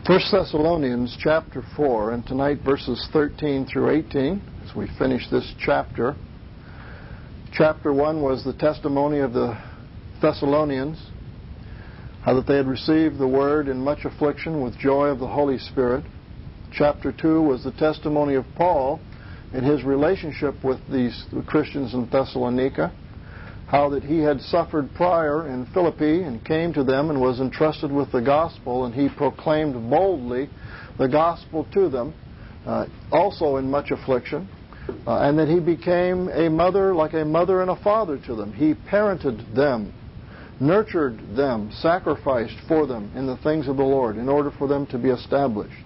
First Thessalonians chapter 4, and tonight verses 13 through 18 as we finish this chapter. Chapter 1 was the testimony of the Thessalonians, how that they had received the word in much affliction with joy of the Holy Spirit. Chapter 2 was the testimony of Paul in his relationship with these Christians in Thessalonica, how that he had suffered prior in Philippi and came to them and was entrusted with the gospel, and he proclaimed boldly the gospel to them, also in much affliction, and that he became a mother, like a mother and a father to them. He parented them, nurtured them, sacrificed for them in the things of the Lord in order for them to be established.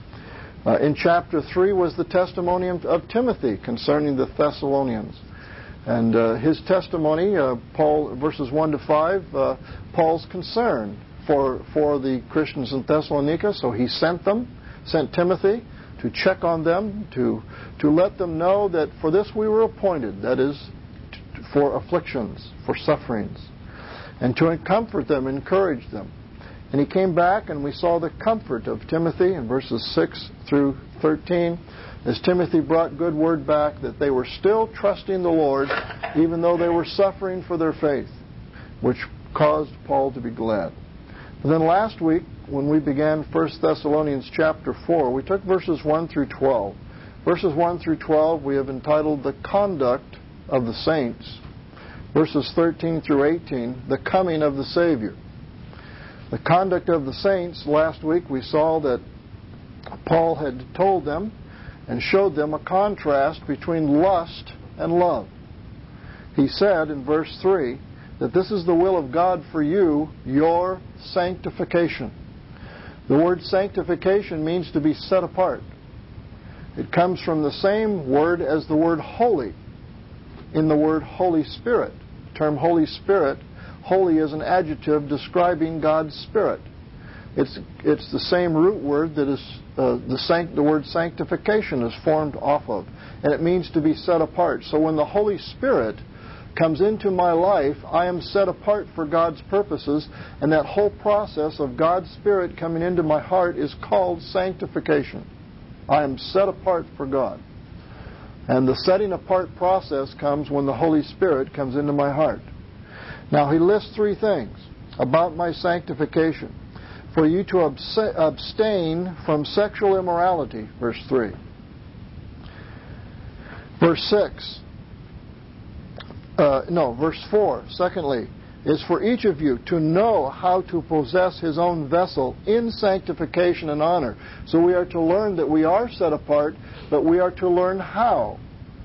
In chapter 3 was the testimony of Timothy concerning the Thessalonians. And his testimony, Paul, verses 1 to 5, Paul's concern for the Christians in Thessalonica. So he sent Timothy to check on them, to let them know that for this we were appointed, that is, for afflictions, for sufferings, and to comfort them, encourage them. And he came back, and we saw the comfort of Timothy in verses 6 through 13, as Timothy brought good word back that they were still trusting the Lord, even though they were suffering for their faith, which caused Paul to be glad. And then last week, when we began 1 Thessalonians chapter 4, we took verses 1 through 12. Verses 1 through 12 we have entitled The Conduct of the Saints. Verses 13 through 18, The Coming of the Savior. The conduct of the saints, last week we saw that Paul had told them and showed them a contrast between lust and love. He said in verse 3 that this is the will of God for you, your sanctification. The word sanctification means to be set apart. It comes from the same word as the word holy in the word Holy Spirit. The term Holy Spirit, holy is an adjective describing God's Spirit. It's the same root word that is the word sanctification is formed off of, and it means to be set apart. So when the Holy Spirit comes into my life, I am set apart for God's purposes, and that whole process of God's Spirit coming into my heart is called sanctification. I am set apart for God. And the setting apart process comes when the Holy Spirit comes into my heart. Now he lists three things about my sanctification. For you to abstain from sexual immorality, verse 3. Verse 4, secondly, is for each of you to know how to possess his own vessel in sanctification and honor. So we are to learn that we are set apart, but we are to learn how.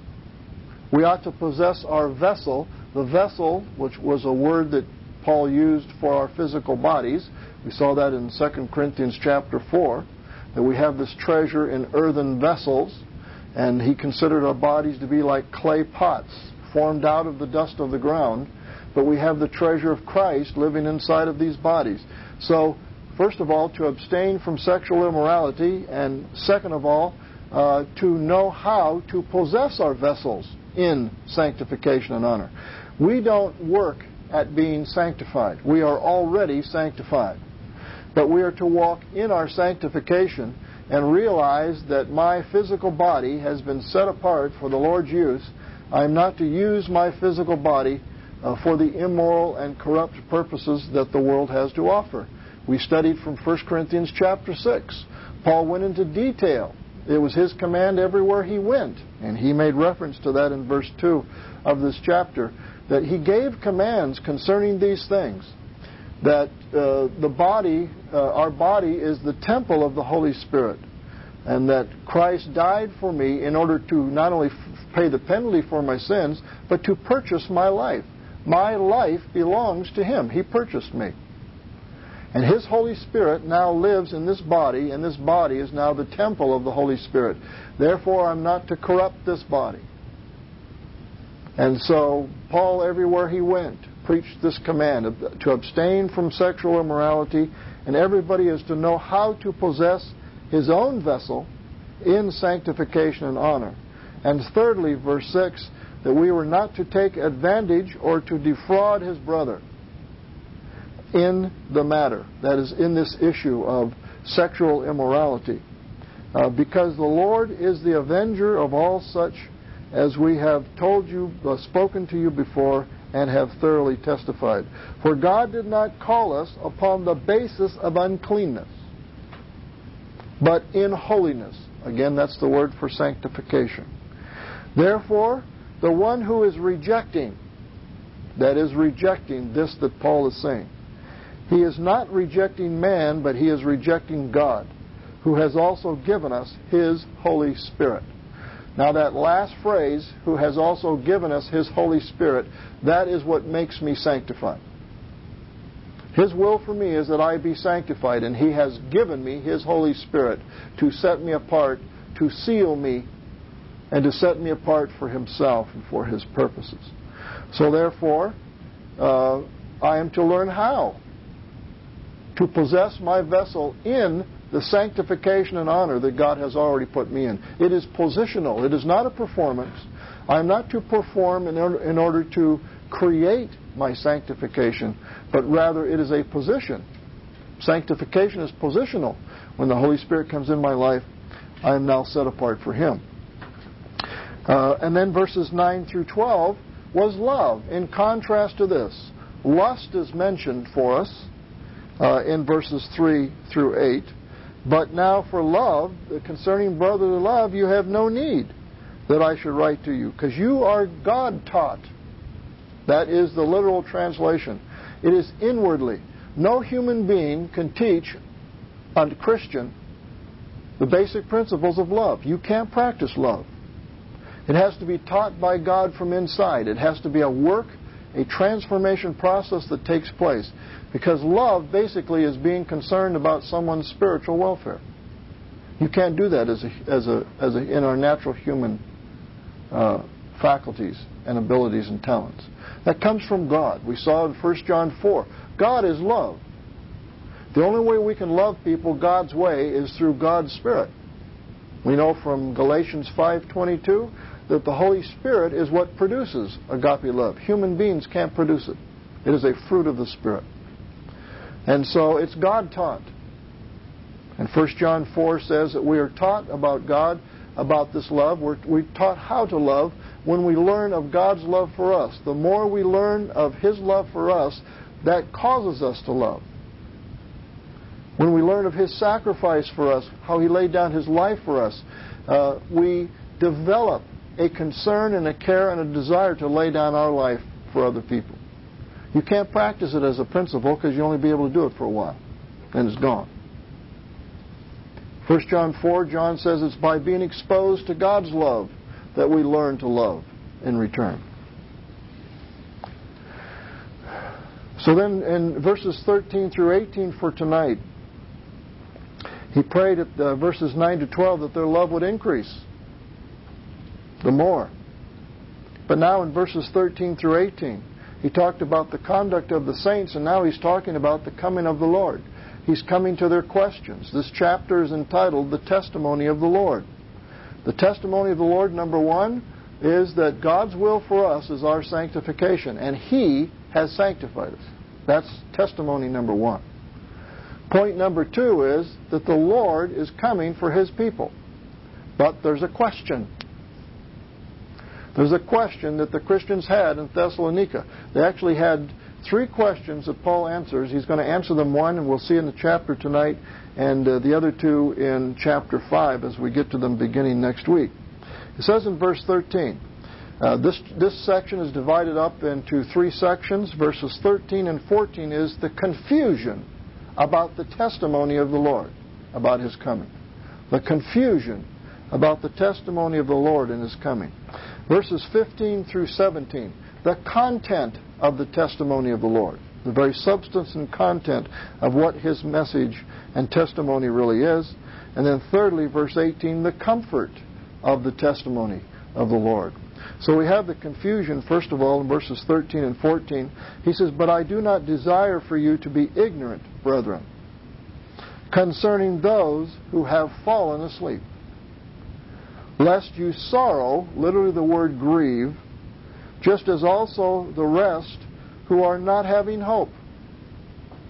We ought to possess our vessel, the vessel, which was a word that Paul used for our physical bodies. We saw that in 2 Corinthians chapter 4, that we have this treasure in earthen vessels, and he considered our bodies to be like clay pots formed out of the dust of the ground, but we have the treasure of Christ living inside of these bodies. So, first of all, to abstain from sexual immorality, and second of all, to know how to possess our vessels in sanctification and honor. We don't work at being sanctified. We are already sanctified. But we are to walk in our sanctification and realize that my physical body has been set apart for the Lord's use. I am not to use my physical body for the immoral and corrupt purposes that the world has to offer. We studied from 1 Corinthians chapter 6. Paul went into detail. It was his command everywhere he went, and he made reference to that in verse 2 of this chapter, that he gave commands concerning these things, that the body, our body is the temple of the Holy Spirit, and that Christ died for me in order to not only pay the penalty for my sins, but to purchase my life. My life belongs to him. He purchased me. And his Holy Spirit now lives in this body, and this body is now the temple of the Holy Spirit. Therefore, I'm not to corrupt this body. And so, Paul, everywhere he went, preached this command to abstain from sexual immorality, and everybody is to know how to possess his own vessel in sanctification and honor. And thirdly, verse 6, that we were not to take advantage or to defraud his brother in the matter. That is, in this issue of sexual immorality. Because the Lord is the avenger of all such, as we have told you, spoken to you before, and have thoroughly testified. For God did not call us upon the basis of uncleanness, but in holiness. Again, that's the word for sanctification. Therefore, the one who is rejecting, that is rejecting this that Paul is saying, he is not rejecting man, but he is rejecting God, who has also given us His Holy Spirit. Now that last phrase, who has also given us His Holy Spirit, that is what makes me sanctified. His will for me is that I be sanctified, and He has given me His Holy Spirit to set me apart, to seal me, and to set me apart for Himself and for His purposes. So therefore, I am to learn how to possess my vessel in the sanctification and honor that God has already put me in. It is positional. It is not a performance. I am not to perform in order to create my sanctification, but rather it is a position. Sanctification is positional. When the Holy Spirit comes in my life, I am now set apart for Him. And then verses 9 through 12 was love. In contrast to this, lust is mentioned for us in verses 3 through 8. But now for love, concerning brotherly love, you have no need that I should write to you, because you are God-taught. That is the literal translation. It is inwardly. No human being can teach a Christian the basic principles of love. You can't practice love. It has to be taught by God from inside. It has to be a work, a transformation process that takes place. Because love basically is being concerned about someone's spiritual welfare. You can't do that in our natural human faculties and abilities and talents. That comes from God. We saw in 1 John 4. God is love. The only way we can love people God's way is through God's Spirit. We know from Galatians 5:22 that the Holy Spirit is what produces agape love. Human beings can't produce it. It is a fruit of the Spirit. And so it's God-taught. And 1 John 4 says that we are taught about God, about this love. We're taught how to love when we learn of God's love for us. The more we learn of His love for us, that causes us to love. When we learn of His sacrifice for us, how He laid down His life for us, we develop a concern and a care and a desire to lay down our life for other people. You can't practice it as a principle because you'll only be able to do it for a while. Then it's gone. 1 John 4, John says it's by being exposed to God's love that we learn to love in return. So then in verses 13 through 18 for tonight, he prayed at verses 9 to 12 that their love would increase the more. But now in verses 13 through 18, he talked about the conduct of the saints, and now he's talking about the coming of the Lord. He's coming to their questions. This chapter is entitled The Testimony of the Lord. The testimony of the Lord, number one, is that God's will for us is our sanctification, and He has sanctified us. That's testimony number one. Point number two is that the Lord is coming for His people. But there's a question. There's a question that the Christians had in Thessalonica. They actually had three questions that Paul answers. He's going to answer them one, and we'll see in the chapter tonight, and the other two in chapter 5 as we get to them beginning next week. It says in verse 13, this section is divided up into three sections. Verses 13 and 14 is the confusion about the testimony of the Lord, about His coming. The confusion about the testimony of the Lord and His coming. Verses 15 through 17, the content of the testimony of the Lord, the very substance and content of what His message and testimony really is. And then thirdly, verse 18, the comfort of the testimony of the Lord. So we have the confusion, first of all, in verses 13 and 14. He says, "But I do not desire for you to be ignorant, brethren, concerning those who have fallen asleep, lest you sorrow," literally the word grieve, "just as also the rest who are not having hope."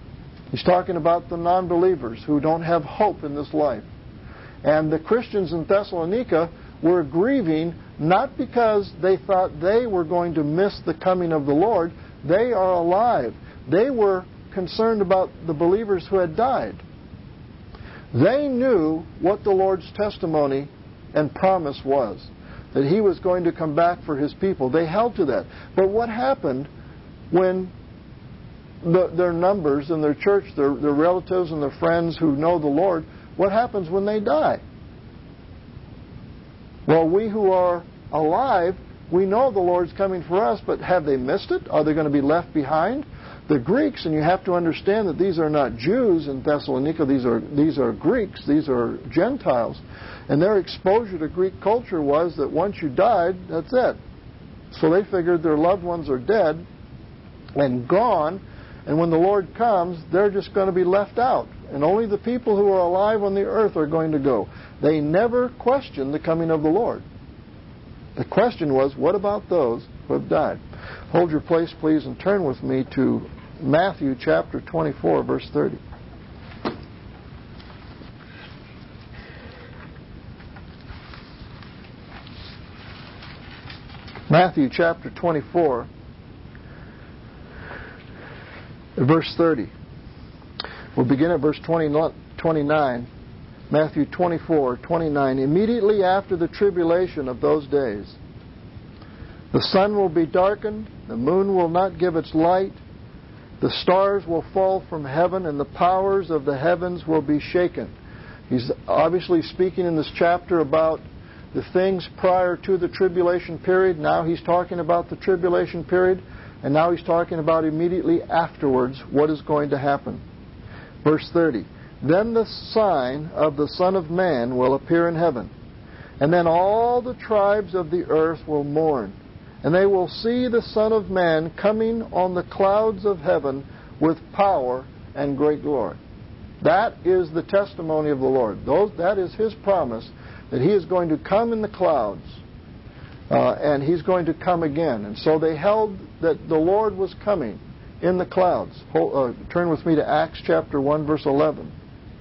He's talking about the non-believers who don't have hope in this life. And the Christians in Thessalonica were grieving not because they thought they were going to miss the coming of the Lord. They are alive. They were concerned about the believers who had died. They knew what the Lord's testimony and promise was, that He was going to come back for His people. They held to that. But what happened when their numbers in their church, their relatives and their friends who know the Lord, what happens when they die? Well, we who are alive, we know the Lord's coming for us, but have they missed it? Are they going to be left behind? The Greeks, and you have to understand that these are not Jews in Thessalonica, these are Greeks, these are Gentiles. And their exposure to Greek culture was that once you died, that's it. So they figured their loved ones are dead and gone, and when the Lord comes, they're just going to be left out. And only the people who are alive on the earth are going to go. They never questioned the coming of the Lord. The question was, what about those who have died? Hold your place, please, and turn with me to Matthew chapter 24, verse 30. Matthew chapter 24, verse 30. We'll begin at verse 29. Matthew 24, 29. Immediately after the tribulation of those days, the sun will be darkened, the moon will not give its light, the stars will fall from heaven, and the powers of the heavens will be shaken. He's obviously speaking in this chapter about the things prior to the tribulation period. Now he's talking about the tribulation period, and now he's talking about immediately afterwards what is going to happen. Verse 30. Then the sign of the Son of Man will appear in heaven, and then all the tribes of the earth will mourn, and they will see the Son of Man coming on the clouds of heaven with power and great glory. That is the testimony of the Lord. That is His promise, that He is going to come in the clouds, and He's going to come again. And so they held that the Lord was coming in the clouds. Turn with me to Acts chapter 1, verse 11.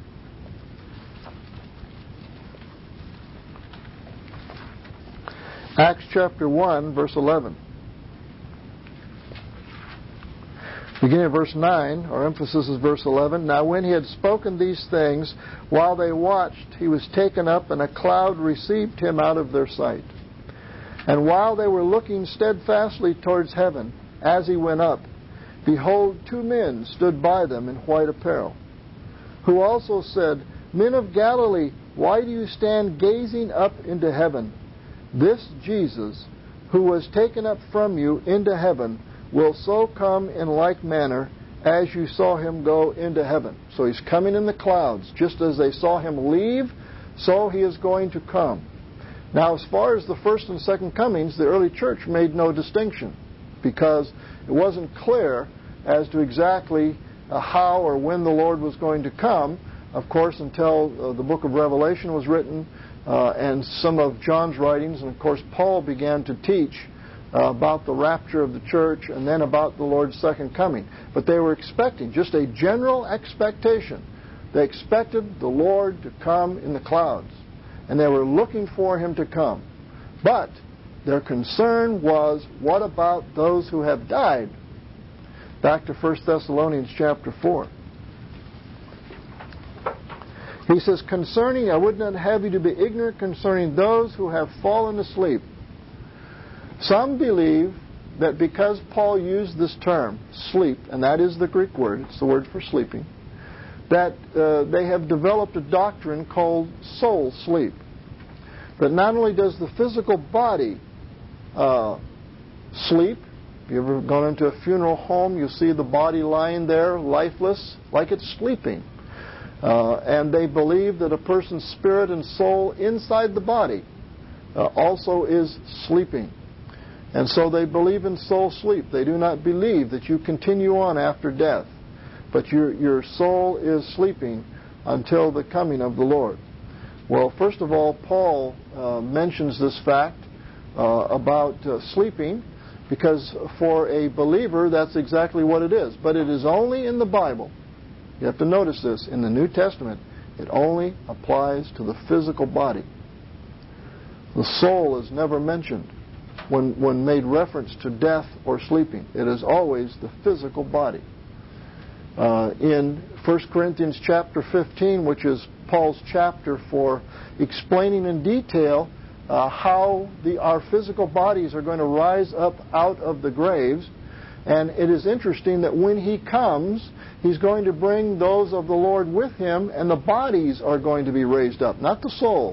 Acts chapter 1, verse 11. Beginning at verse 9, our emphasis is verse 11. Now when he had spoken these things, while they watched, he was taken up, and a cloud received him out of their sight. And while they were looking steadfastly towards heaven, as he went up, behold, two men stood by them in white apparel, who also said, Men of Galilee, why do you stand gazing up into heaven? This Jesus, who was taken up from you into heaven, will so come in like manner as you saw him go into heaven. So he's coming in the clouds. Just as they saw him leave, so he is going to come. Now, as far as the first and second comings, the early church made no distinction, because it wasn't clear as to exactly how or when the Lord was going to come, of course, until the book of Revelation was written, and some of John's writings, and of course Paul began to teach about the rapture of the church and then about the Lord's second coming. But they were expecting, just a general expectation. They expected the Lord to come in the clouds, and they were looking for Him to come. But their concern was, what about those who have died? Back to 1 Thessalonians chapter 4. He says, concerning, I would not have you to be ignorant concerning those who have fallen asleep. Some believe that because Paul used this term, sleep, and that is the Greek word, it's the word for sleeping, that they have developed a doctrine called soul sleep. That not only does the physical body sleep, if you've ever gone into a funeral home, you see the body lying there, lifeless, like it's sleeping. And they believe that a person's spirit and soul inside the body also is sleeping. And so they believe in soul sleep. They do not believe that you continue on after death, but your soul is sleeping until the coming of the Lord. Well, first of all, Paul mentions this fact about sleeping, because for a believer that's exactly what it is. But it is only in the Bible You have to notice this. In the New Testament, it only applies to the physical body. The soul is never mentioned when made reference to death or sleeping. It is always the physical body. In 1 Corinthians chapter 15, which is Paul's chapter for explaining in detail how our physical bodies are going to rise up out of the graves. And it is interesting that when He comes, He's going to bring those of the Lord with Him, and the bodies are going to be raised up, not the soul.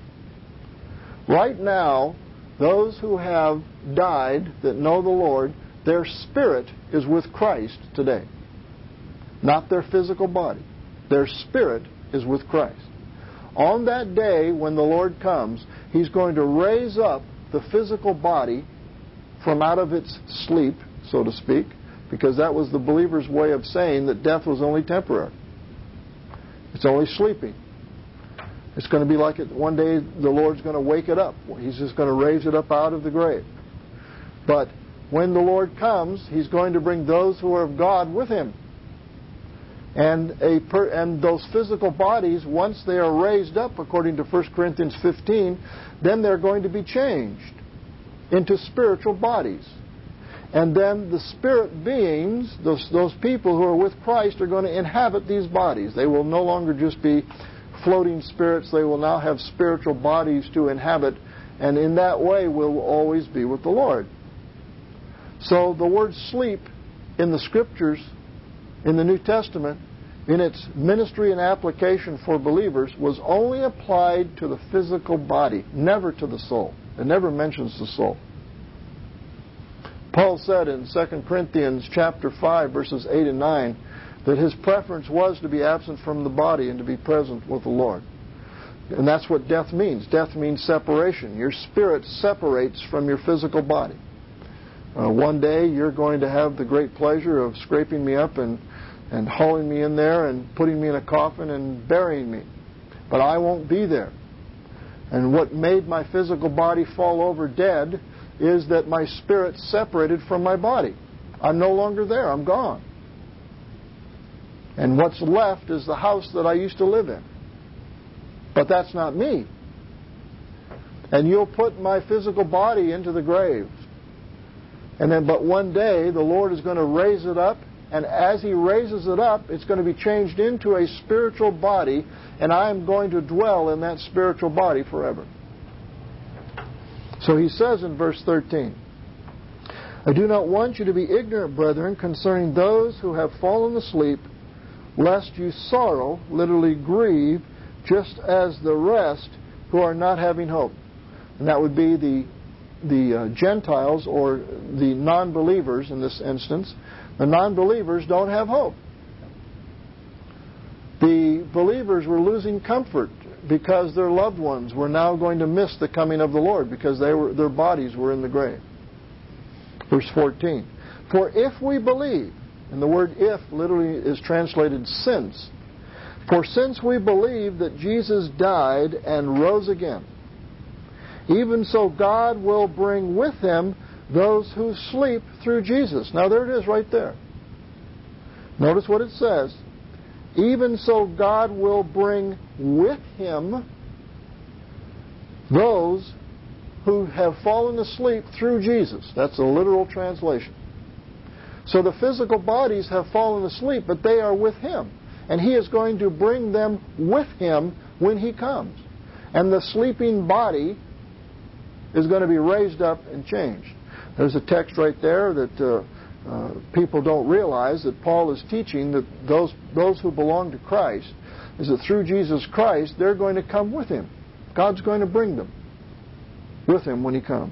Right now, those who have died that know the Lord, their spirit is with Christ today. Not their physical body. Their spirit is with Christ. On that day when the Lord comes, He's going to raise up the physical body from out of its sleep, so to speak, because that was the believer's way of saying that death was only temporary. It's only sleeping. It's going to be like it one day the Lord's going to wake it up. He's just going to raise it up out of the grave. But when the Lord comes, He's going to bring those who are of God with Him. And those physical bodies, once they are raised up, according to 1 Corinthians 15, then they're going to be changed into spiritual bodies. And then the spirit beings, those people who are with Christ, are going to inhabit these bodies. They will no longer just be floating spirits. They will now have spiritual bodies to inhabit, and in that way will always be with the Lord. So the word sleep in the Scriptures, in the New Testament, in its ministry and application for believers, was only applied to the physical body, never to the soul. It never mentions the soul. Paul said in 2 Corinthians chapter 5, verses 8 and 9, that his preference was to be absent from the body and to be present with the Lord. And that's what death means. Death means separation. Your spirit separates from your physical body. One day you're going to have the great pleasure of scraping me up and hauling me in there and putting me in a coffin and burying me. But I won't be there. And what made my physical body fall over dead is that my spirit separated from my body. I'm no longer there. I'm gone. And what's left is the house that I used to live in. But that's not me. And you'll put my physical body into the grave. But one day the Lord is going to raise it up, and as He raises it up, it's going to be changed into a spiritual body, and I am going to dwell in that spiritual body forever. So He says in verse 13, I do not want you to be ignorant, brethren, concerning those who have fallen asleep, lest you sorrow, literally grieve, just as the rest who are not having hope. And that would be the Gentiles, or the non-believers in this instance. The non-believers don't have hope. The believers were losing comfort because their loved ones were now going to miss the coming of the Lord because their bodies were in the grave. Verse 14. For if we believe, and the word if literally is translated since. For since we believe that Jesus died and rose again, even so God will bring with Him those who sleep through Jesus. Now there it is right there. Notice what it says. Even so God will bring with Him those who have fallen asleep through Jesus. That's a literal translation. So the physical bodies have fallen asleep, but they are with Him. And He is going to bring them with Him when He comes. And the sleeping body is going to be raised up and changed. There's a text right there that people don't realize that Paul is teaching that those who belong to Christ, is that through Jesus Christ, they're going to come with Him. God's going to bring them with Him when He comes.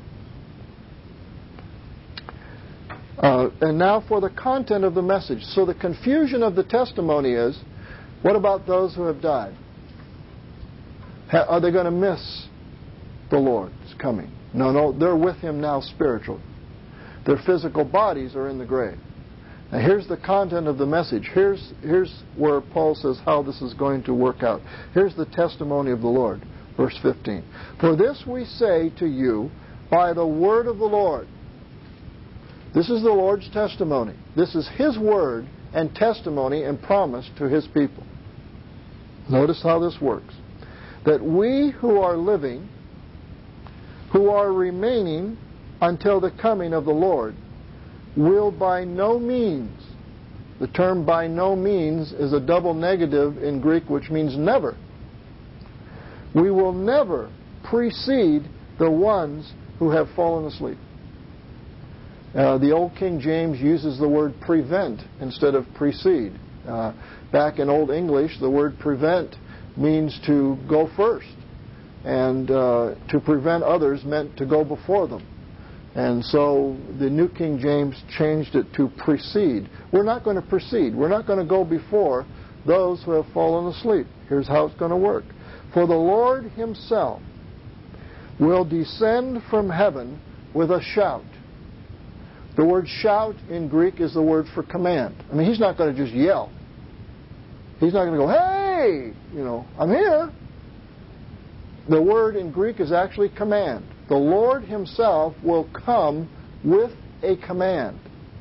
And now for the content of the message. So the confusion of the testimony is, what about those who have died? Are they going to miss the Lord's coming? No, they're with Him now spiritually. Their physical bodies are in the grave. Now here's the content of the message. Here's where Paul says how this is going to work out. Here's the testimony of the Lord. Verse 15. For this we say to you by the word of the Lord. This is the Lord's testimony. This is His word and testimony and promise to His people. Notice how this works. That we who are living, who are remaining until the coming of the Lord, will by no means, the term by no means is a double negative in Greek, which means never. We will never precede the ones who have fallen asleep. The Old King James uses the word prevent instead of precede. Back in Old English, the word prevent means to go first. And to prevent others meant to go before them. And so the New King James changed it to precede. We're not going to precede. We're not going to go before those who have fallen asleep. Here's how it's going to work. For the Lord Himself will descend from heaven with a shout. The word shout in Greek is the word for command. I mean, He's not going to just yell. He's not going to go, hey, I'm here. The word in Greek is actually command. The Lord Himself will come with a command.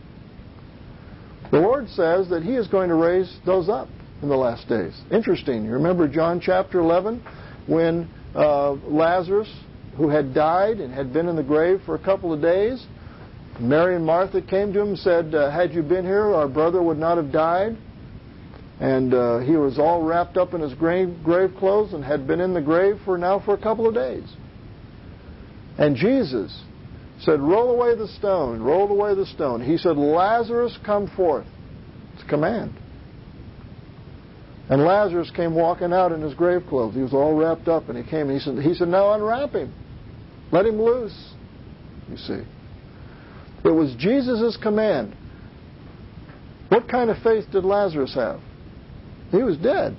The Lord says that He is going to raise those up in the last days. Interesting. You remember John chapter 11 when Lazarus, who had died and had been in the grave for a couple of days, Mary and Martha came to him and said, had you been here, our brother would not have died. And he was all wrapped up in his grave clothes and had been in the grave for a couple of days. And Jesus said, roll away the stone. Rolled away the stone. He said, Lazarus, come forth. It's a command. And Lazarus came walking out in his grave clothes. He was all wrapped up, and he came. And he said, now unwrap him. Let him loose. You see. It was Jesus' command. What kind of faith did Lazarus have? He was dead.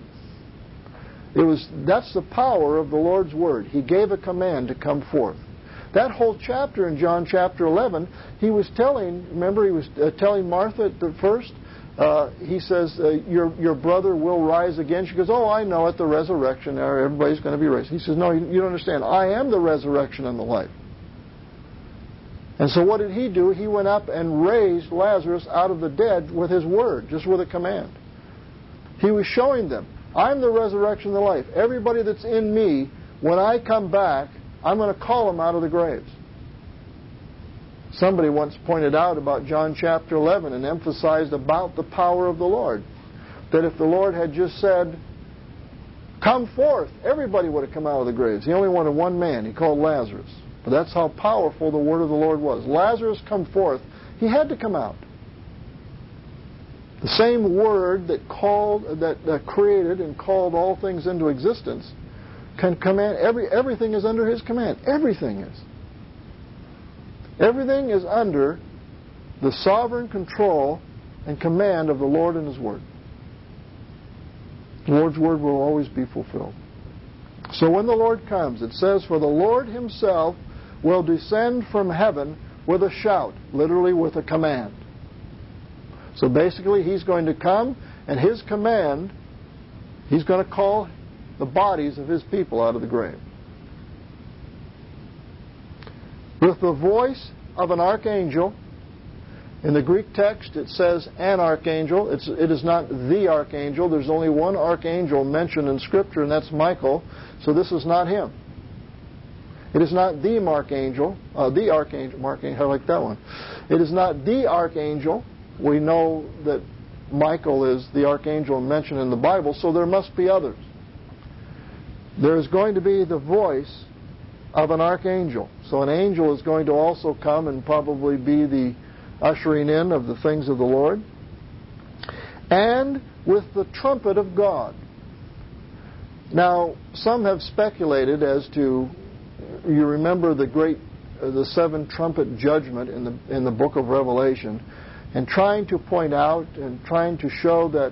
That's the power of the Lord's Word. He gave a command to come forth. That whole chapter in John chapter 11, He was telling Martha at the first, He says, your brother will rise again. She goes, oh, I know, at the resurrection hour, everybody's going to be raised. He says, no, you don't understand. I am the resurrection and the life. And so what did He do? He went up and raised Lazarus out of the dead with His word, just with a command. He was showing them, I'm the resurrection and the life. Everybody that's in me, when I come back, I'm going to call them out of the graves. Somebody once pointed out about John chapter 11 and emphasized about the power of the Lord. That if the Lord had just said, come forth, everybody would have come out of the graves. He only wanted one man. He called Lazarus. But that's how powerful the word of the Lord was. Lazarus, come forth. He had to come out. The same word that created and called all things into existence can command. Everything is under His command. Everything is. Everything is under the sovereign control and command of the Lord and His Word. The Lord's Word will always be fulfilled. So when the Lord comes, it says, for the Lord Himself will descend from heaven with a shout, literally with a command. So basically, He's going to come, and His command, He's going to call the bodies of His people out of the grave. With the voice of an archangel. In the Greek text, it says an archangel. It is not the archangel. There's only one archangel mentioned in Scripture, and that's Michael. So this is not him. It is not the archangel. I like that one. It is not the archangel. We know that Michael is the archangel mentioned in the Bible, so there must be others. There's going to be the voice of an archangel. So an angel is going to also come and probably be the ushering in of the things of the Lord. And with the trumpet of God. Now, some have speculated as to, you remember the seven trumpet judgment in the book of Revelation, and trying to point out and trying to show that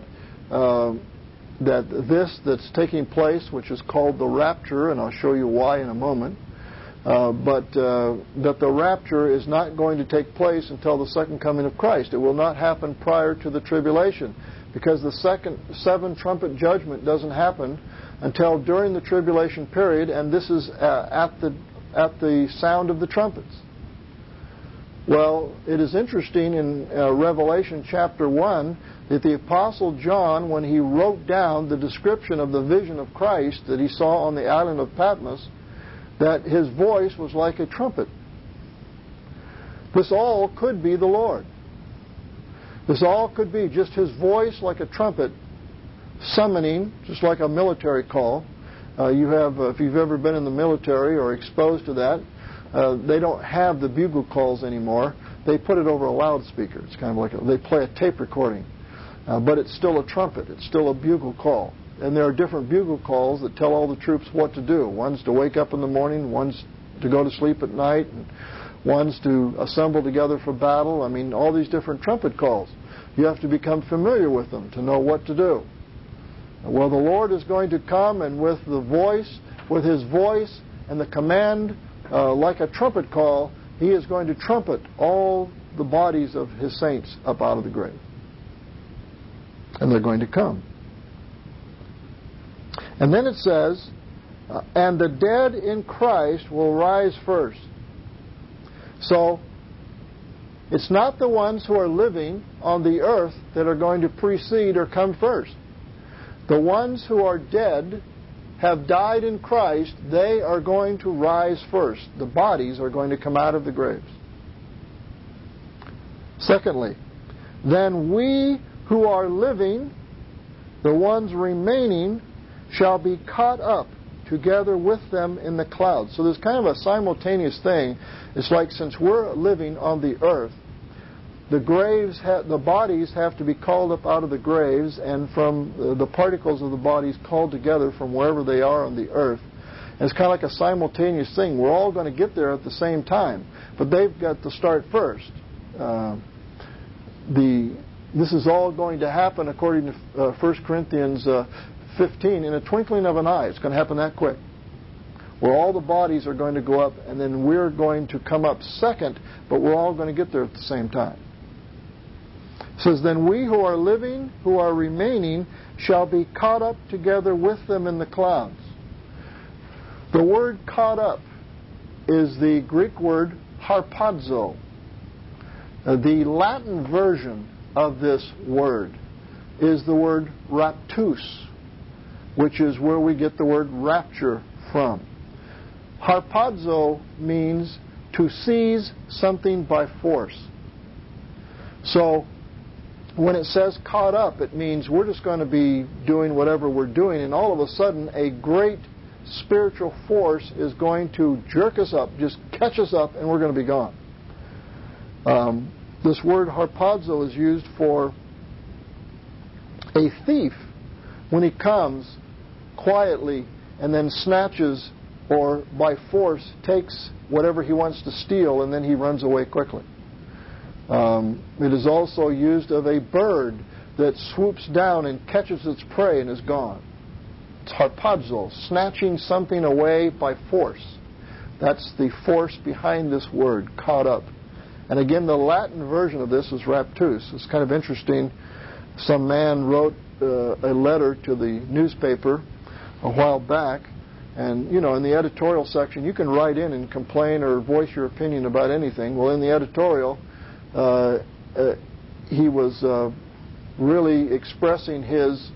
this that's taking place, which is called the rapture, and I'll show you why in a moment, but that the rapture is not going to take place until the second coming of Christ. It will not happen prior to the tribulation, because the seven trumpet judgment doesn't happen until during the tribulation period, and this is at the sound of the trumpets. Well, it is interesting in Revelation chapter 1 that the Apostle John, when he wrote down the description of the vision of Christ that he saw on the island of Patmos, that his voice was like a trumpet. This all could be the Lord. This all could be just his voice like a trumpet, summoning, just like a military call. If you've ever been in the military or exposed to that, they don't have the bugle calls anymore. They put it over a loudspeaker. It's kind of like they play a tape recording. But it's still a trumpet. It's still a bugle call. And there are different bugle calls that tell all the troops what to do. One's to wake up in the morning, one's to go to sleep at night, and one's to assemble together for battle. I mean, all these different trumpet calls. You have to become familiar with them to know what to do. Well, the Lord is going to come, and with his voice and the command, like a trumpet call, he is going to trumpet all the bodies of his saints up out of the grave. And they're going to come. And then it says, and the dead in Christ will rise first. So, it's not the ones who are living on the earth that are going to precede or come first. The ones who are dead, have died in Christ, they are going to rise first. The bodies are going to come out of the graves. Secondly, then we who are living, the ones remaining, shall be caught up together with them in the clouds. So there's kind of a simultaneous thing. It's like since we're living on the earth, the bodies have to be called up out of the graves, and from the particles of the bodies called together from wherever they are on the earth. And it's kind of like a simultaneous thing. We're all going to get there at the same time, but they've got to start first. This is all going to happen according to 1 Corinthians 15 in a twinkling of an eye. It's going to happen that quick, where all the bodies are going to go up, and then we're going to come up second, but we're all going to get there at the same time. It says, then we who are living, who are remaining, shall be caught up together with them in the clouds. The word caught up is the Greek word harpazo. The Latin version of this word is the word raptus, which is where we get the word rapture from. Harpazo means to seize something by force. So, when it says caught up, it means we're just going to be doing whatever we're doing, and all of a sudden a great spiritual force is going to jerk us up, just catch us up, and we're going to be gone. This word harpazo is used for a thief when he comes quietly and then snatches or by force takes whatever he wants to steal, and then he runs away quickly. It is also used of a bird that swoops down and catches its prey and is gone. It's harpazo, snatching something away by force. That's the force behind this word, caught up. And again, the Latin version of this is raptus. It's kind of interesting. Some man wrote a letter to the newspaper a while back, and, in the editorial section, you can write in and complain or voice your opinion about anything. Well, in the editorial, he was really expressing his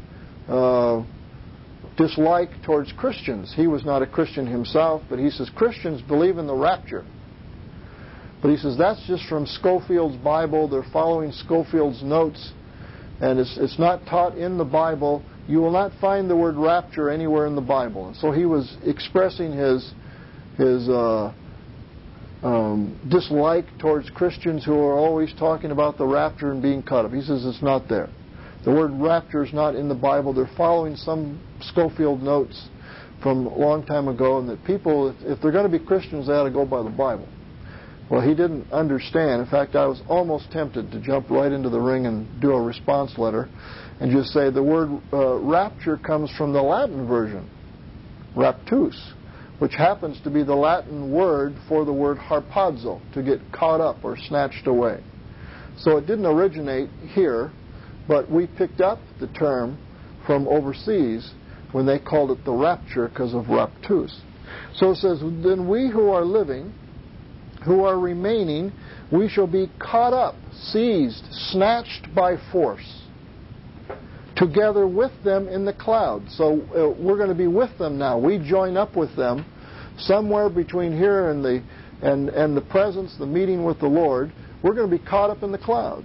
dislike towards Christians. He was not a Christian himself, but he says Christians believe in the rapture. But he says that's just from Scofield's Bible. They're following Scofield's notes, and it's not taught in the Bible. You will not find the word rapture anywhere in the Bible. And so he was expressing his dislike towards Christians who are always talking about the rapture and being caught up. He says it's not there. The word rapture is not in the Bible. They're following some Scofield notes from a long time ago, and that people, if they're going to be Christians, they ought to go by the Bible. Well, he didn't understand. In fact, I was almost tempted to jump right into the ring and do a response letter and just say the word rapture comes from the Latin version, raptus, which happens to be the Latin word for the word harpazo, to get caught up or snatched away. So it didn't originate here, but we picked up the term from overseas when they called it the rapture because of raptus. So it says, then we who are living, who are remaining, we shall be caught up, seized, snatched by force, together with them in the clouds. So we're going to be with them now. We join up with them somewhere between here and the presence, the meeting with the Lord. We're going to be caught up in the clouds.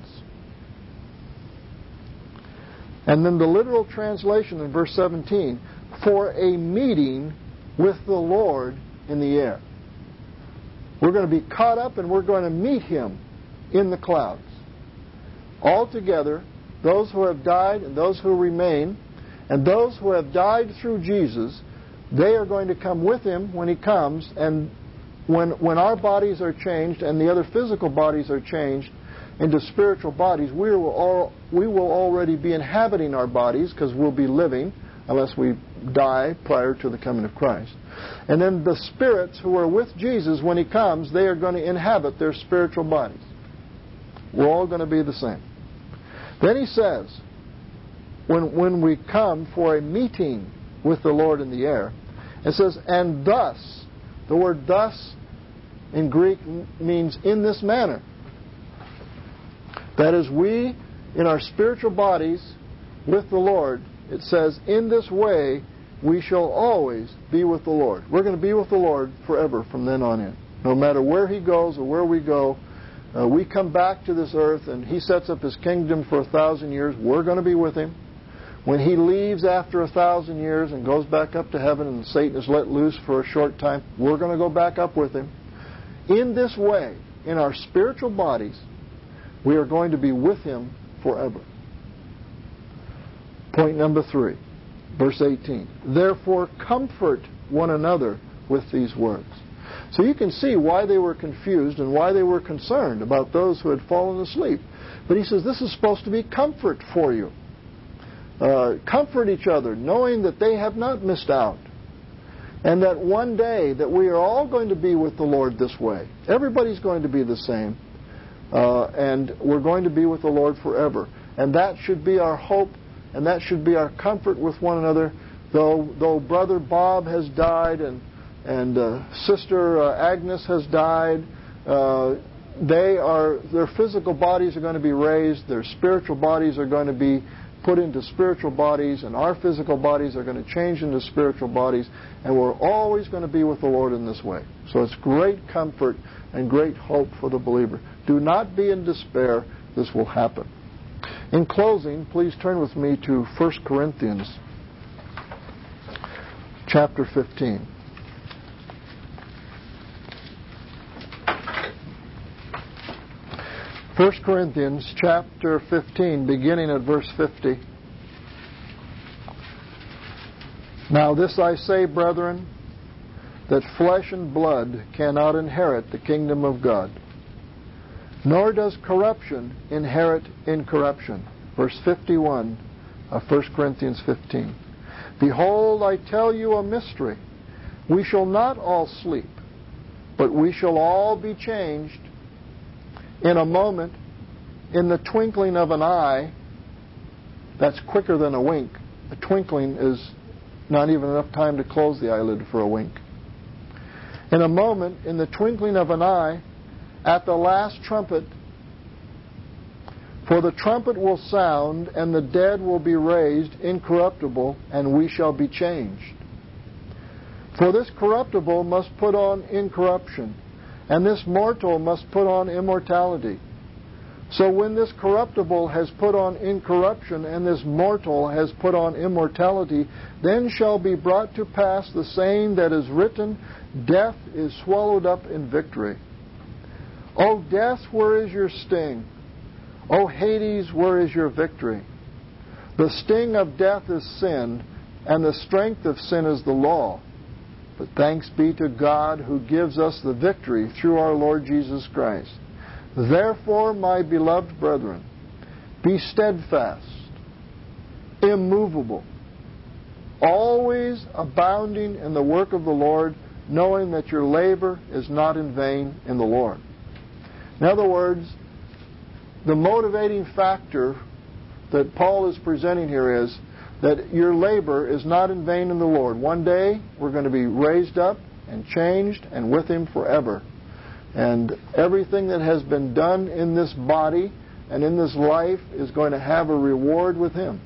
And then the literal translation in verse 17, for a meeting with the Lord in the air. We're going to be caught up and we're going to meet Him in the clouds. All together, those who have died and those who remain, and those who have died through Jesus, they are going to come with Him when He comes, and when our bodies are changed and the other physical bodies are changed into spiritual bodies, we will already be inhabiting our bodies because we'll be living unless we die prior to the coming of Christ. And then the spirits who are with Jesus when He comes, they are going to inhabit their spiritual bodies. We're all going to be the same. Then He says, when we come for a meeting with the Lord in the air, it says, and thus, the word thus in Greek means in this manner. That is, we, in our spiritual bodies with the Lord, it says, in this way, we shall always be with the Lord. We're going to be with the Lord forever from then on in. No matter where He goes or where we go, we come back to this earth and He sets up His kingdom for 1,000 years. We're going to be with Him. When He leaves after 1,000 years and goes back up to heaven and Satan is let loose for a short time, we're going to go back up with Him. In this way, in our spiritual bodies, we are going to be with Him forever. Point number 3, verse 18. Therefore, comfort one another with these words. So you can see why they were confused and why they were concerned about those who had fallen asleep. But he says this is supposed to be comfort for you. Comfort each other, knowing that they have not missed out. And that one day that we are all going to be with the Lord this way. Everybody's going to be the same. And we're going to be with the Lord forever. And that should be our hope, and that should be our comfort with one another. Though Brother Bob has died and Sister Agnes has died, their physical bodies are going to be raised, their spiritual bodies are going to be put into spiritual bodies, and our physical bodies are going to change into spiritual bodies, and we're always going to be with the Lord in this way. So it's great comfort and great hope for the believer. Do not be in despair. This will happen. In closing, please turn with me to 1 Corinthians chapter 15. 1 Corinthians chapter 15, beginning at verse 50. Now this I say, brethren, that flesh and blood cannot inherit the kingdom of God, nor does corruption inherit incorruption. Verse 51 of 1 Corinthians 15. Behold, I tell you a mystery. We shall not all sleep, but we shall all be changed in a moment, in the twinkling of an eye. That's quicker than a wink. A twinkling is not even enough time to close the eyelid for a wink. In a moment, in the twinkling of an eye, at the last trumpet, for the trumpet will sound, and the dead will be raised incorruptible, and we shall be changed. For this corruptible must put on incorruption, and this mortal must put on immortality. So when this corruptible has put on incorruption, and this mortal has put on immortality, then shall be brought to pass the saying that is written, death is swallowed up in victory. O death, where is your sting? O Hades, where is your victory? The sting of death is sin, and the strength of sin is the law. But thanks be to God who gives us the victory through our Lord Jesus Christ. Therefore, my beloved brethren, be steadfast, immovable, always abounding in the work of the Lord, knowing that your labor is not in vain in the Lord. In other words, the motivating factor that Paul is presenting here is that your labor is not in vain in the Lord. One day, we're going to be raised up and changed and with Him forever. And everything that has been done in this body and in this life is going to have a reward with Him.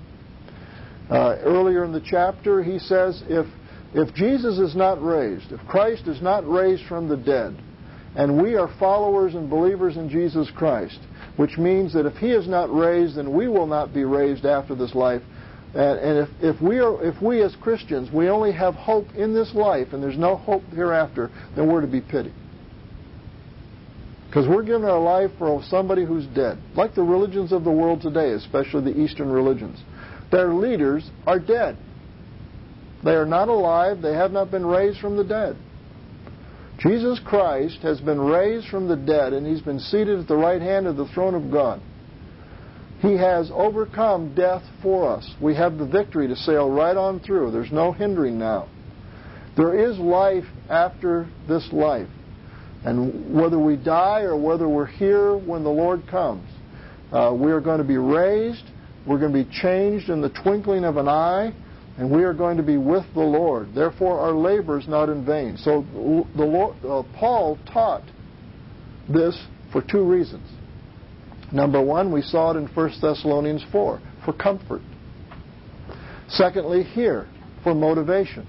Earlier in the chapter, he says, if Jesus is not raised, if Christ is not raised from the dead, and we are followers and believers in Jesus Christ, which means that if He is not raised, then we will not be raised after this life. And if we as Christians, we only have hope in this life and there's no hope hereafter, then we're to be pitied. Because we're giving our life for somebody who's dead. Like the religions of the world today, especially the Eastern religions. Their leaders are dead. They are not alive. They have not been raised from the dead. Jesus Christ has been raised from the dead, and He's been seated at the right hand of the throne of God. He has overcome death for us. We have the victory to sail right on through. There's no hindering now. There is life after this life. And whether we die or whether we're here when the Lord comes, we are going to be raised, we're going to be changed in the twinkling of an eye, and we are going to be with the Lord. Therefore, our labor is not in vain. So the Lord, Paul taught this for two reasons. Number one, we saw it in 1 Thessalonians 4, for comfort. Secondly, here, for motivation.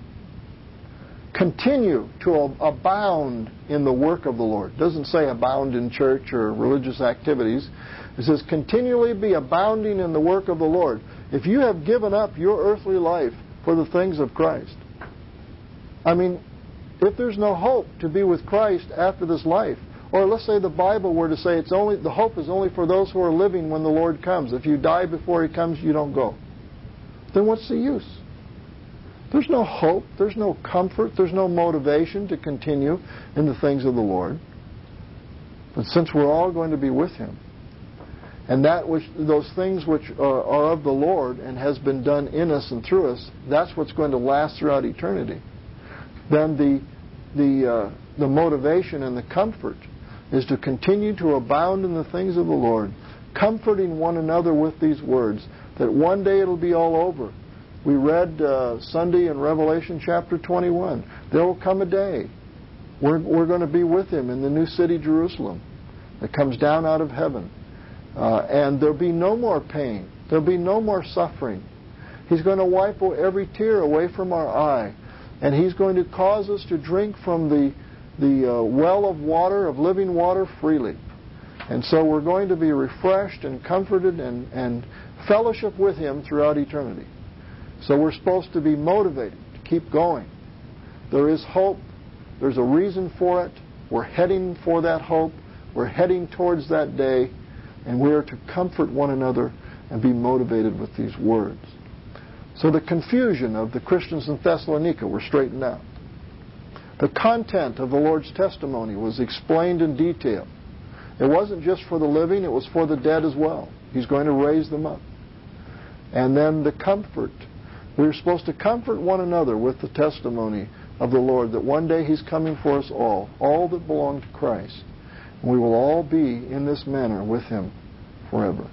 Continue to abound in the work of the Lord. It doesn't say abound in church or religious activities. It says continually be abounding in the work of the Lord. If you have given up your earthly life for the things of Christ, I mean, if there's no hope to be with Christ after this life, or let's say the Bible were to say the hope is only for those who are living when the Lord comes. If you die before He comes, you don't go. Then what's the use? There's no hope, there's no comfort, there's no motivation to continue in the things of the Lord. But since we're all going to be with Him, and those things which are of the Lord and has been done in us and through us, that's what's going to last throughout eternity. Then the motivation and the comfort is to continue to abound in the things of the Lord, comforting one another with these words, that one day it'll be all over. We read Sunday in Revelation chapter 21. There will come a day we're going to be with Him in the new city Jerusalem that comes down out of heaven. And there'll be no more pain. There'll be no more suffering. He's going to wipe every tear away from our eye. And He's going to cause us to drink from the well of water, of living water, freely. And so we're going to be refreshed and comforted and fellowship with Him throughout eternity. So we're supposed to be motivated to keep going. There is hope. There's a reason for it. We're heading for that hope. We're heading towards that day. And we are to comfort one another and be motivated with these words. So the confusion of the Christians in Thessalonica were straightened out. The content of the Lord's testimony was explained in detail. It wasn't just for the living, it was for the dead as well. He's going to raise them up. And then the comfort. We're supposed to comfort one another with the testimony of the Lord that one day He's coming for us all that belong to Christ. And we will all be in this manner with Him forever.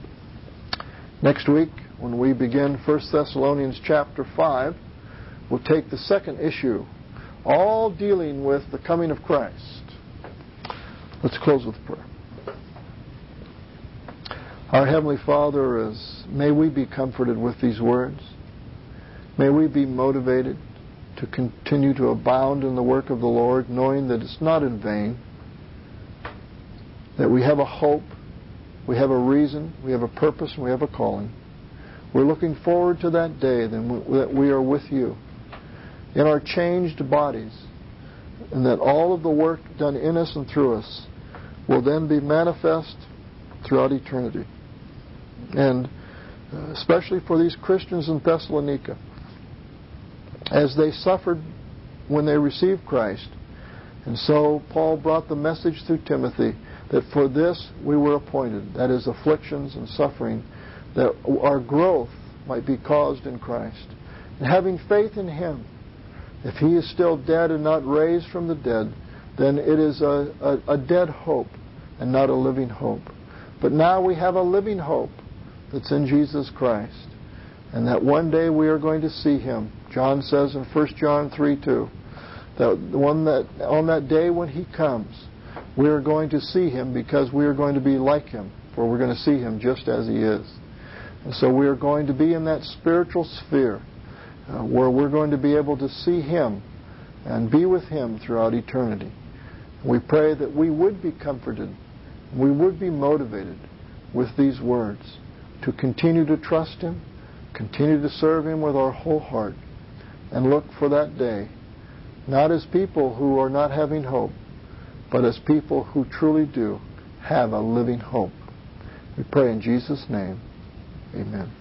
Next week, when we begin 1 Thessalonians chapter 5, we'll take the second issue, all dealing with the coming of Christ. Let's close with prayer. Our Heavenly Father, may we be comforted with these words. May we be motivated to continue to abound in the work of the Lord, knowing that it's not in vain, that we have a hope, we have a reason, we have a purpose, and we have a calling. We're looking forward to that day that we are with You in our changed bodies, and that all of the work done in us and through us will then be manifest throughout eternity. And especially for these Christians in Thessalonica, as they suffered when they received Christ. And so Paul brought the message through Timothy that for this we were appointed, that is, afflictions and suffering, that our growth might be caused in Christ. And having faith in Him, if He is still dead and not raised from the dead, then it is a dead hope and not a living hope. But now we have a living hope that's in Jesus Christ, and that one day we are going to see Him. John says in 1 John 3:2, that on that day when He comes, We are going to see Him because we are going to be like Him, for we're going to see Him just as He is. And so we are going to be in that spiritual sphere where we're going to be able to see Him and be with Him throughout eternity. We pray that we would be comforted, we would be motivated with these words to continue to trust Him, continue to serve Him with our whole heart, and look for that day, not as people who are not having hope, but as people who truly do have a living hope. We pray in Jesus' name. Amen.